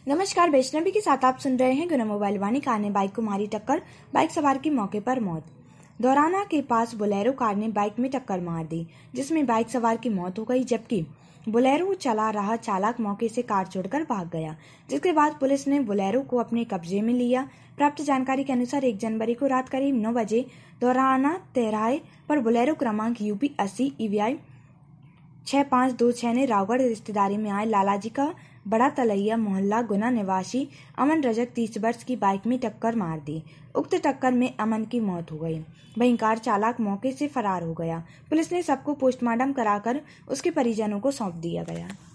नमस्कार, वैष्णवी के साथ आप सुन रहे हैं गुना मोबाइल वाणी। कार ने बाइक को मारी टक्कर, बाइक सवार की मौके पर मौत। दोराना के पास बोलेरो कार ने बाइक में टक्कर मार दी, जिसमें बाइक सवार की मौत हो गई, जबकि बोलेरो चला रहा चालक मौके से कार छोड़कर भाग गया, जिसके बाद पुलिस ने बोलेरो को अपने कब्जे में लिया। प्राप्त जानकारी के अनुसार 1 जनवरी को रात करीब 9 बजे दोराना तिराहे पर बोलेरो क्रमांक UP 80 EVI 6526 ने रावगढ़ रिश्तेदारी में आए लालाजी का बड़ा तलैया मोहल्ला गुना निवासी अमन रजक 30 वर्ष की बाइक में टक्कर मार दी। उक्त टक्कर में अमन की मौत हो गई, वहीं कार चालक मौके से फरार हो गया। पुलिस ने सबको पोस्टमार्टम कराकर उसके परिजनों को सौंप दिया गया।